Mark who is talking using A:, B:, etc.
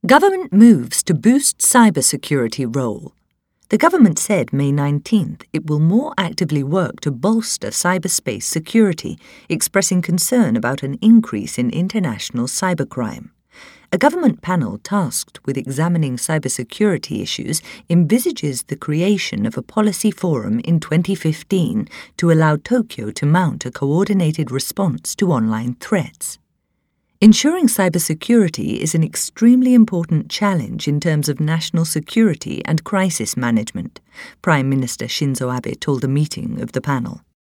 A: Government moves to boost cybersecurity role. The government said May 19th it will more actively work to bolster cyberspace security, expressing concern about an increase in international cybercrime. A government panel tasked with examining cybersecurity issues envisages the creation of a policy forum in 2015 to allow Tokyo to mount a coordinated response to online threats. Ensuring cybersecurity is an extremely important challenge in terms of national security and crisis management, Prime Minister Shinzo Abe told a meeting of the panel.